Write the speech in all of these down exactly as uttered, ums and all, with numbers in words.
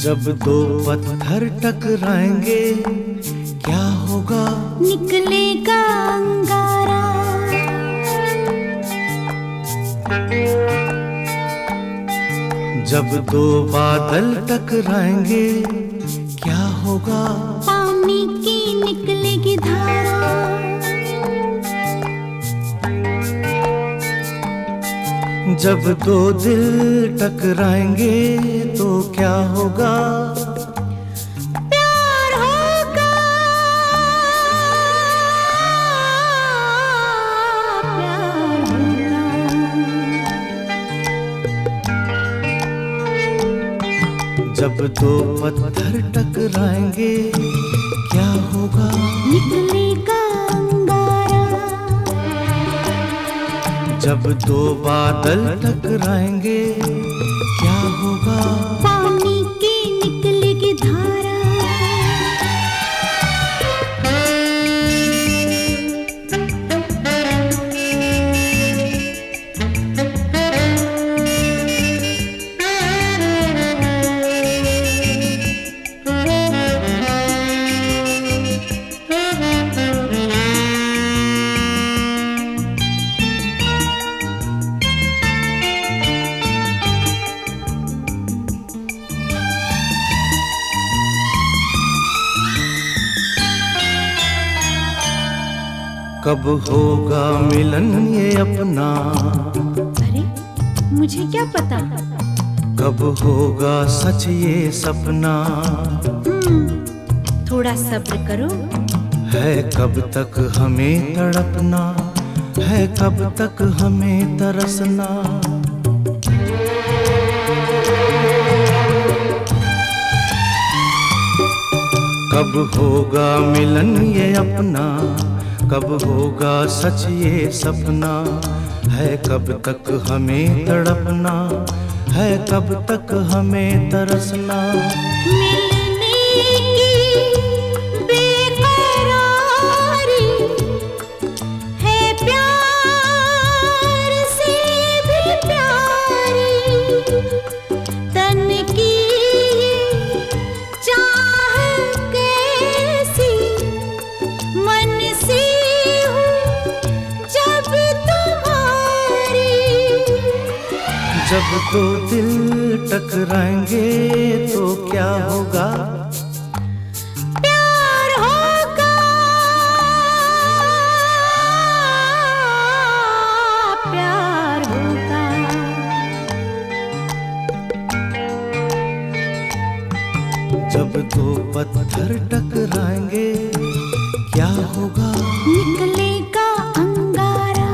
जब दो पत्थर टकराएंगे क्या होगा? निकलेगा अंगारा। जब दो बादल टकराएंगे क्या होगा? पानी की निकलेगी धारा। जब दो दिल टकराएंगे तो क्या होगा? प्यार होगा, प्यार होगा। जब दो पत्थर टकराएंगे क्या होगा? निकलेगा अंगारा। जब दो बादल टकराएंगे क्या होगा? पानी की निकलेगी धारा। कब होगा मिलन ये अपना? अरे मुझे क्या पता। कब होगा सच ये सपना? हम्म, थोड़ा सब्र करो। है कब तक हमें तड़पना? है कब तक हमें तरसना? कब होगा मिलन ये अपना? कब होगा सच ये सपना? है कब तक हमें तड़पना? है कब तक हमें तरसना? मिलने की बेकरारी है प्यार से भी प्यारी। तन की चाह कैसी मन से जब दो दिल टकराएंगे तो क्या होगा? प्यार होगा, प्यार होगा। जब दो पत्थर टकराएंगे क्या होगा? निकलेगा अंगारा।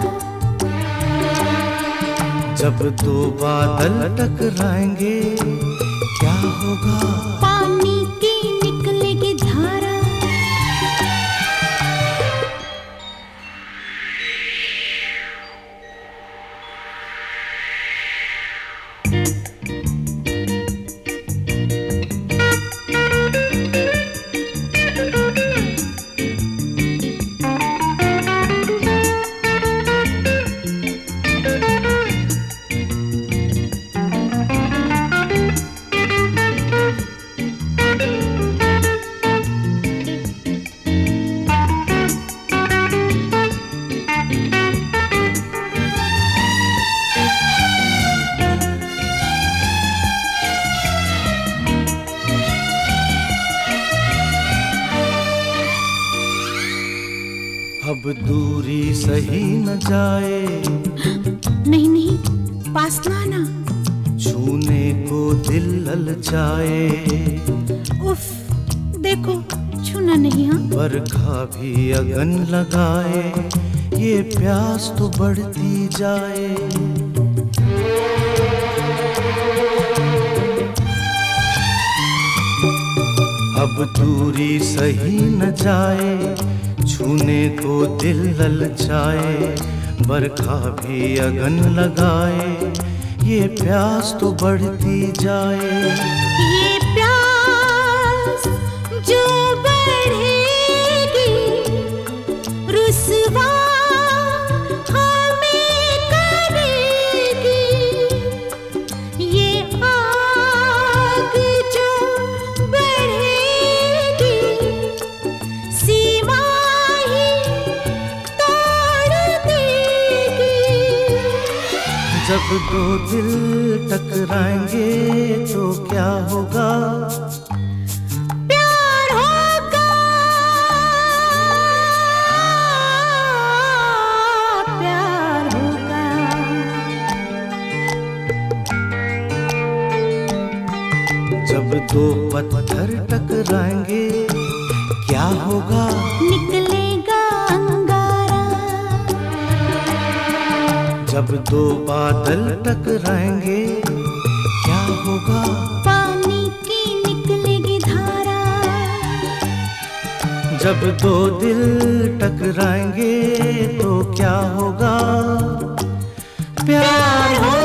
जब दो बादल टकराएंगे क्या होगा? पानी की निकलेगी धारा। अब दूरी सही न जाए। नहीं नहीं, पास ना आना। छूने को दिल ललचाए। उफ, देखो छूना नहीं। हाँ, बरखा भी अगन लगाए, ये प्यास तो बढ़ती जाए। अब दूरी सही न जाए, छूने को दिल ललचाए। बरखा भी अगन लगाए, ये प्यास तो बढ़ती जाए। ये प्यास जो बढ़ेगी रुसवा हमें करेगी। ये आग जो दो दिल टकराएंगे तो क्या होगा? प्यार होगा, प्यार होगा। जब दो पत्थर टकराएंगे क्या होगा? निकलेगा अंगारा। जब दो बादल टकराएंगे क्या होगा? पानी की निकलेगी धारा। जब दो दिल टकराएंगे तो क्या होगा? प्यार होगा।